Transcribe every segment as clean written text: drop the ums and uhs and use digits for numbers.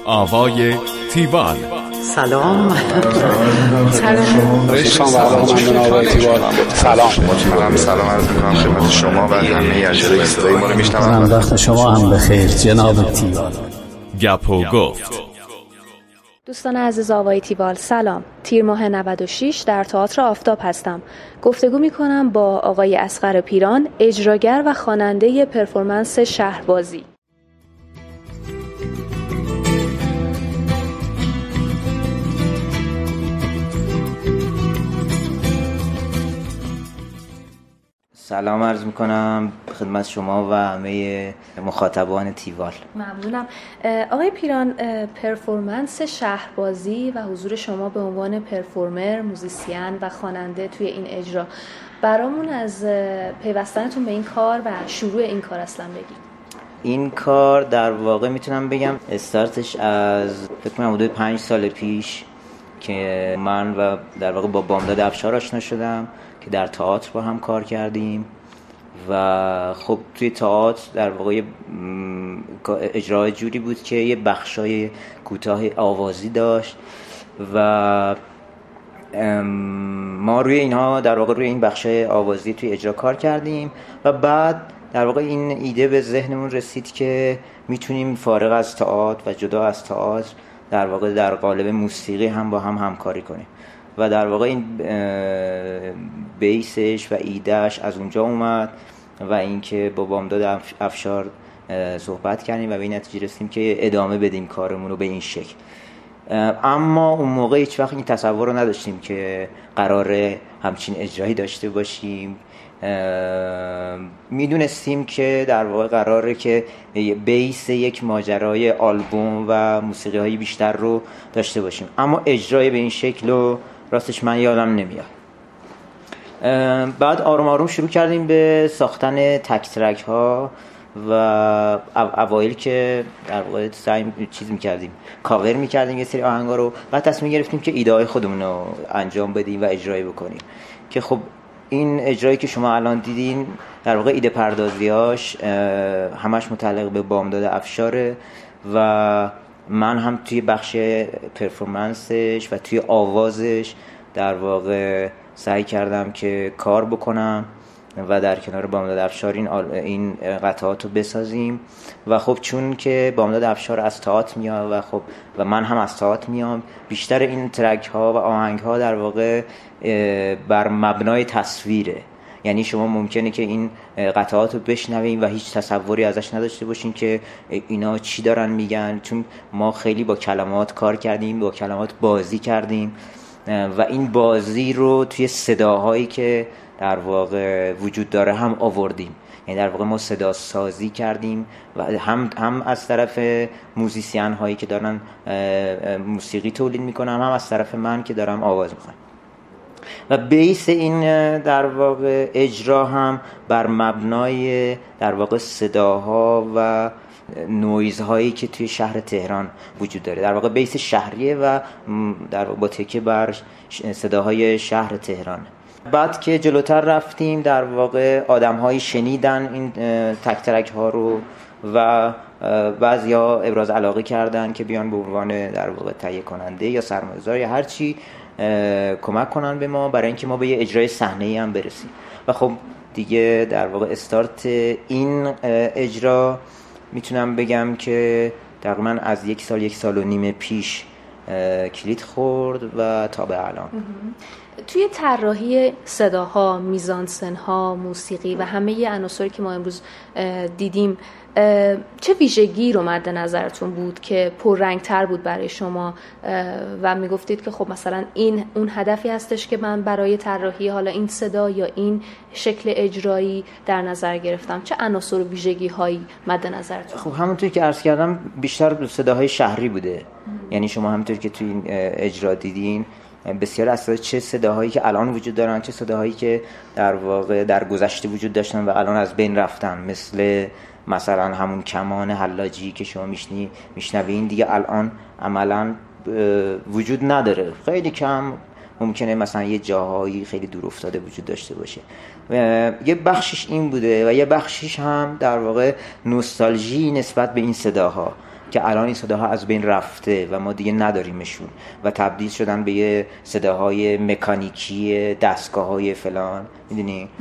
آوای تیوال. سلام. سلام عرض می‌کنم خدمت شما و همه اجرای صدای ما رو میشنوند. وقت شما هم بخیر جناب تیوال. گپ و گفت. دوستان عزیز آوای تیوال، سلام. تیر ماه 96 در تئاتر آفتاب هستم. گفتگو میکنم با آقای اصغر پیران، اجراگر و خواننده پرفورمنس شهربازی. سلام عرض میکنم خدمت شما و همه مخاطبان تیوال. ممنونم. آقای پیران، پرفورمنس شهربازی و حضور شما به عنوان پرفورمر، موزیسین و خواننده توی این اجرا، برامون از پیوستنتون به این کار و شروع این کار اصلا بگید. این کار در واقع میتونم بگم استارتش از فکر کنم حدود 5 سال پیش که من و در واقع با بامداد افشار آشنا شدم که در تئاتر با هم کار کردیم و خب توی تئاتر در واقع اجرای جوری بود که یه بخشای کوتاه آوازی داشت و ما روی اینها در واقع روی این بخشای آوازی توی اجرا کار کردیم و بعد در واقع این ایده به ذهنمون رسید که میتونیم فارغ از تئاتر و جدا از تئاتر در واقع در قالب موسیقی هم با هم همکاری کنیم و در واقع این بیسش و ایدهش از اونجا اومد و اینکه با بامداد افشار صحبت کردیم و به این نتیجه رسیدیم که ادامه بدیم کارمون رو به این شکل. اما اون موقع هیچ وقت این تصور رو نداشتیم که قراره همچین اجرایی داشته باشیم. میدونستیم که در واقع قراره که بیس یک ماجرای آلبوم و موسیقی های بیشتر رو داشته باشیم، اما اجرای به این شکل رو راستش من یادم نمیاد. بعد آروم آروم شروع کردیم به ساختن تک ترک ها و اوایل که در واقع چیز میکردیم، کاور میکردیم یه سری آهنگا رو، بعد تصمیم گرفتیم که ایده های خودمون رو انجام بدیم و اجرایی بکنیم که خب این اجرایی که شما الان دیدین در واقع ایده پردازیاش همش متعلق به بامداد افشاره و من هم توی بخش پرفورمنسش و توی آوازش در واقع سعی کردم که کار بکنم و در کنار بامداد افشار این قطعات رو بسازیم و خب چون که بامداد افشار از تئاتر میاد و خب و من هم از تئاتر میام، بیشتر این ترک ها و آهنگ ها در واقع بر مبنای تصویره. یعنی شما ممکنه که این قطعات رو بشنوین و هیچ تصوری ازش نداشته باشین که اینا چی دارن میگن، چون ما خیلی با کلمات کار کردیم، با کلمات بازی کردیم و این بازی رو توی صداهایی که در واقع وجود داره هم آوردیم. یعنی در واقع ما صدا سازی کردیم و هم از طرف موزیسین هایی که دارن موسیقی تولید میکنن، هم از طرف من که دارم آواز میخونم و بیس این در واقع اجرا هم بر مبنای در واقع صداها و نویزهایی که توی شهر تهران وجود داره. در واقع بیس شهریه و در واقع با تکیه بر صداهای شهر تهران. بعد که جلوتر رفتیم در واقع آدم‌هایی شنیدن این تک ترک ها رو و بعضیا ابراز علاقه کردن که بیان به عنوان در واقع تهیه کننده یا سرمایه‌گذار یا هر چی کمک کنن به ما برای اینکه ما به یه اجرای صحنه‌ای هم برسیم. و خب دیگه در واقع استارت این اجرا میتونم بگم که تقریبا از 1 سال و نیم پیش کلید خورد و تا به الان. توی طراحی صداها، میزانسن‌ها، موسیقی و همه عناصری که ما امروز دیدیم، چه ویژگی رو مد نظرتون بود که پررنگ‌تر بود برای شما و میگفتید که خب مثلا این اون هدفی هستش که من برای طراحی حالا این صدا یا این شکل اجرایی در نظر گرفتم؟ چه عناصر و ویژگی‌هایی مد نظرتون؟ خب همونطوری که عرض کردم بیشتر صداهای شهری بوده. یعنی شما همونطوری که توی این اجرا دیدین بسیار از چه صداهایی که الان وجود دارن، چه صداهایی که در واقع در گذشته وجود داشتن و الان از بین رفتن، مثلا همون کمان حلاجی که شما میشنوین دیگه الان عملاً وجود نداره. خیلی کم ممکنه مثلا یه جاهایی خیلی دور افتاده وجود داشته باشه. یه بخشش این بوده و یه بخشش هم در واقع نوستالژی نسبت به این صداها که الان این صداها از بین رفته و ما دیگه نداریمشون و تبدیل شدن به یه صداهای مکانیکی دستگاه‌های فلان، میدونی.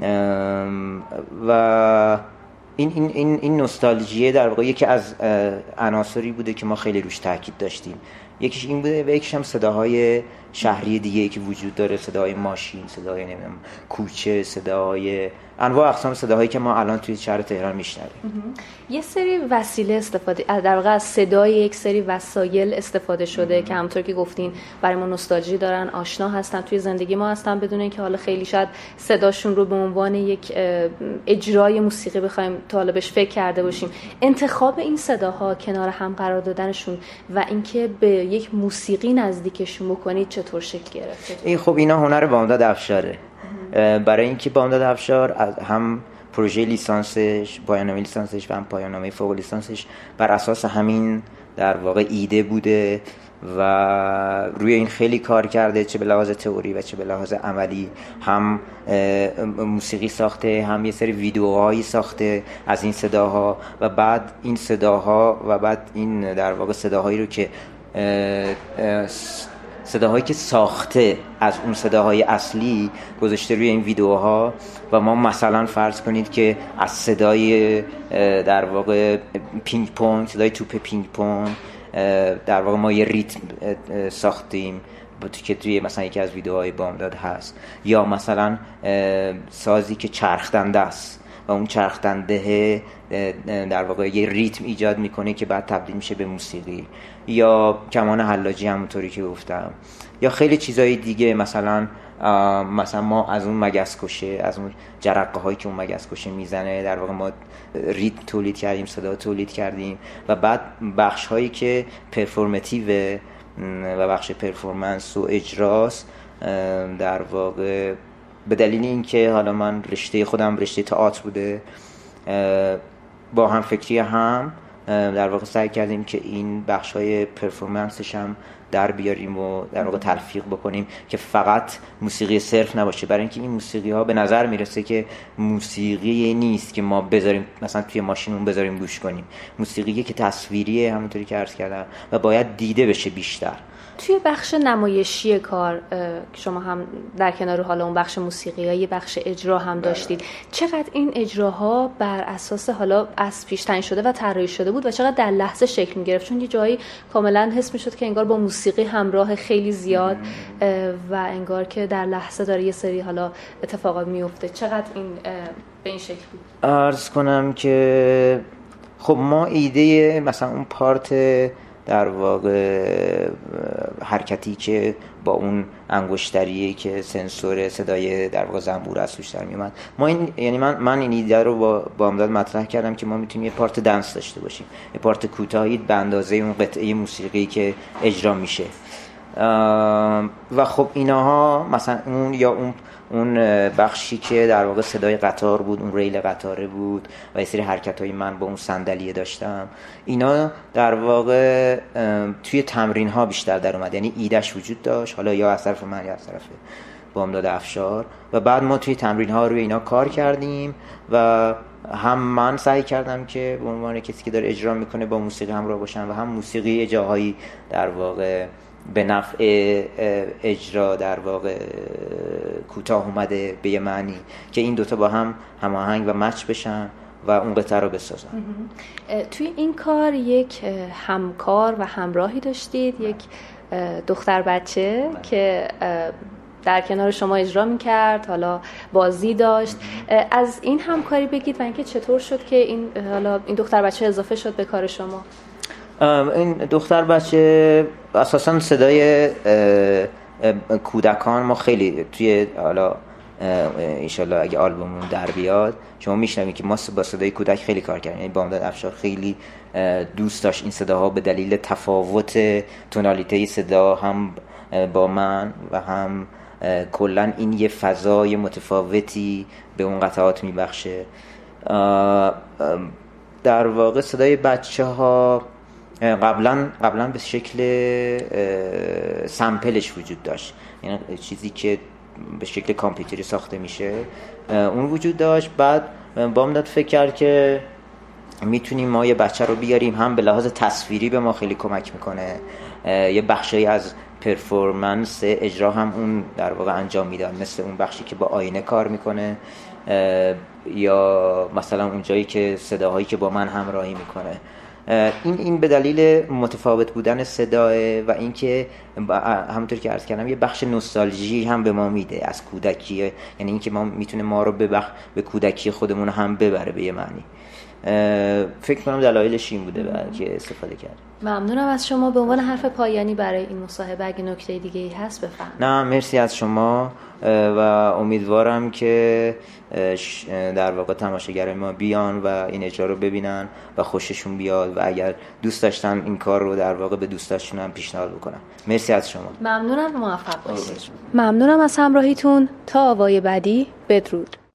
و این نوستالژی در واقع یکی از عناصری بوده که ما خیلی روش تاکید داشتیم. یکیش این بوده و یکیش هم صداهای شهری دیگه که وجود داره، صدای ماشین، صدای نمیدونم کوچه، صدای انواع اقسام صداهایی که ما الان توی شهر تهران میشنویم. یه سری وسیله استفاده در واقع از صدای یک سری وسایل استفاده شده که همونطور که گفتین برای ما نوستالژی دارن، آشنا هستن، توی زندگی ما هستن، بدون اینکه حالا خیلی شاید صداشون رو به عنوان یک اجرای موسیقی بخوایم تا حالا بهش فکر کرده باشیم. انتخاب این صداها، کنار هم قرار دادنشون و اینکه به یک موسیقی نزدیکشون بکنید چطور شکل گرفته؟ خب اینا هنر بامداد افشاره. برای اینکه بامداد افشار هم پروژه لیسانسش، پایان‌نامه لیسانسش و هم پایان‌نامه فوق لیسانسش بر اساس همین در واقع ایده بوده و روی این خیلی کار کرده، چه به لحاظ تئوری و چه به لحاظ عملی. هم موسیقی ساخته، هم یه سری ویدیوهایی ساخته از این صداها و بعد این صداها و بعد این در واقع صداهایی رو که صداهایی که ساخته از اون صداهای اصلی گذاشته روی این ویدیوها. و ما مثلا فرض کنید که از صدای در واقع پینگ پونگ، صدای توپ پینگ پونگ در واقع ما یه ریتم ساختیم که توی مثلا یکی از ویدیوهای بامداد هست، یا مثلا سازی که چرخدنده است و اون چرخدنده در واقع یه ریتم ایجاد میکنه که بعد تبدیل میشه به موسیقی، یا کمان حلاجی همونطوری که گفتم، یا خیلی چیزای دیگه. مثلا ما از اون مگس کشه، از اون جرقه هایی که اون مگس کشه میزنه در واقع ما ریتم تولید کردیم، صدا تولید کردیم. و بعد بخش هایی که پرفورماتیو و بخش پرفورمنس و اجراست در واقع به دلیل اینکه حالا من رشته خودم رشته تئاتر بوده، با هم فکری هم در واقع سعی کردیم که این بخش‌های پرفورمنسش هم در بیاریم و در واقع تلفیق بکنیم که فقط موسیقی صرف نباشه. برای اینکه این موسیقی‌ها به نظر میرسه که موسیقی نیست که ما بذاریم مثلا توی ماشینمون بذاریم گوش کنیم، موسیقی که تصویریه همونطوری که عرض کردم و باید دیده بشه بیشتر. توی بخش نمایشی کار شما هم در کنار حالا اون بخش موسیقی یه بخش اجرا هم داشتید. چقدر این اجراها بر اساس حالا از پیش تعیین شده و طراحی شده بود و چقدر در لحظه شکل می‌گرفت؟ چون یه جایی کاملا حس می‌شد که انگار با موسیقی همراه خیلی زیاد و انگار که در لحظه داره یه سری حالا اتفاقات میفته. چقدر این به این شکل بود؟ عرض کنم که خب ما ایده مثلا اون پارت در واقع حرکتی که با اون انگشتریه که سنسور صدای در واقع زنبور از توش در میومد، ما این یعنی من این ایده رو با بامداد مطرح کردم که ما میتونیم یه پارت دنس داشته باشیم، یه پارت کوتاهی به اندازه اون قطعه موسیقی که اجرا میشه. و خب اینها مثلا اون یا اون بخشی که در واقع صدای قطار بود، اون ریل قطاره بود و یه سری حرکت‌های من با اون صندلیه داشتم، اینا در واقع توی تمرین‌ها بیشتر در اومد. یعنی ایدهش وجود داشت، حالا یا از طرف من یا از طرف بامداد افشار، و بعد ما توی تمرین‌ها روی اینا کار کردیم و هم من سعی کردم که به عنوان کسی که داره اجرا میکنه با موسیقی همراه باشم و هم موسیقی جاهایی در واقع به نفع اجرا در واقع کوتاه اومده به یه معنی که این دوتا با هم هماهنگ و مچ بشن و اون قطعه رو بسازن. توی این کار یک همکار و همراهی داشتید، یک دختر بچه که در کنار شما اجرا میکرد، حالا بازی داشت. از این همکاری بگید و اینکه چطور شد که این دختر بچه اضافه شد به کار شما؟ این دختر بچه اساساً صدای کودکان ما خیلی توی حالا انشالله اگه آلبوممون در بیاد شما میشنوید که ما با صدای کودک خیلی کار کردیم. یعنی بامداد افشار خیلی دوست داشت این صداها به دلیل تفاوت تونالیته صدا هم با من و هم کلاً این یه فضای متفاوتی به اون قطعات میبخشه. در واقع صدای بچه‌ها قبلا به شکل سامپلش وجود داشت، یعنی چیزی که به شکل کامپیوتری ساخته میشه اون وجود داشت. بعد بامداد فکر کرد که میتونیم ما یه بچه رو بیاریم هم به لحاظ تصویری به ما خیلی کمک میکنه، یه بخشی از پرفورمنس اجرا هم اون در واقع انجام میدن، مثل اون بخشی که با آینه کار میکنه یا مثلا اون جایی که صداهایی که با من همراهی میکنه. این به دلیل متفاوت بودن صداه و اینکه همونطور که عرض کردم یه بخش نوستالژی هم به ما میده از کودکی، یعنی اینکه ما میتونه ما رو به کودکی خودمون هم ببره به یه معنی. فکر کنم دلایلش این بوده که استفاده کرد. ممنونم از شما. به عنوان حرف پایانی برای این مصاحبه اگه نکته دیگه ای هست بفرمایید. نه مرسی از شما و امیدوارم که در واقع تماشاگرای ما بیان و این اجرا رو ببینن و خوششون بیاد و اگر دوست داشتن این کار رو در واقع به دوستاشون هم پیشنهاد بکنن. مرسی از شما. ممنونم و موفق باشید. ممنونم از همراهیتون. تا آوای بعدی، بدرود.